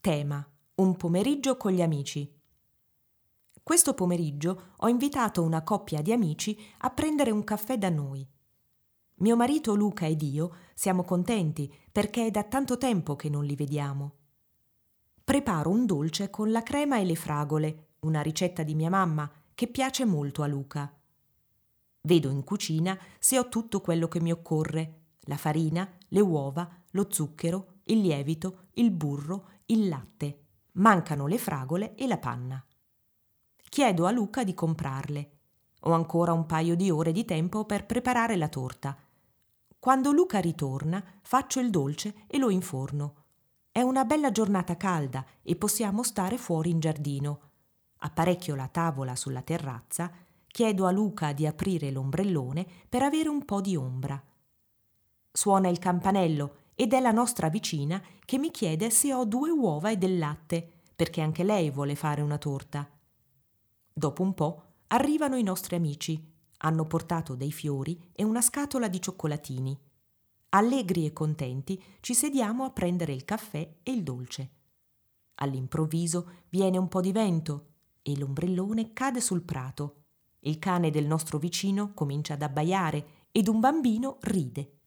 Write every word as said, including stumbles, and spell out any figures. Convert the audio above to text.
Tema: un pomeriggio con gli amici. Questo pomeriggio ho invitato una coppia di amici a prendere un caffè da noi. Mio marito Luca ed io siamo contenti perché è da tanto tempo che non li vediamo. Preparo un dolce con la crema e le fragole, una ricetta di mia mamma che piace molto a Luca. Vedo in cucina se ho tutto quello che mi occorre: la farina, le uova, lo zucchero, il lievito, il burro, il latte. Mancano le fragole e la panna. Chiedo a Luca di comprarle. Ho ancora un paio di ore di tempo per preparare la torta. Quando Luca ritorna, faccio il dolce e lo inforno. È una bella giornata calda e possiamo stare fuori in giardino. Apparecchio la tavola sulla terrazza, chiedo a Luca di aprire l'ombrellone per avere un po' di ombra. Suona il campanello ed è la nostra vicina che mi chiede se ho due uova e del latte, perché anche lei vuole fare una torta. Dopo un po' arrivano i nostri amici. Hanno portato dei fiori e una scatola di cioccolatini. Allegri e contenti ci sediamo a prendere il caffè e il dolce. All'improvviso viene un po' di vento e l'ombrellone cade sul prato. Il cane del nostro vicino comincia ad abbaiare ed un bambino ride.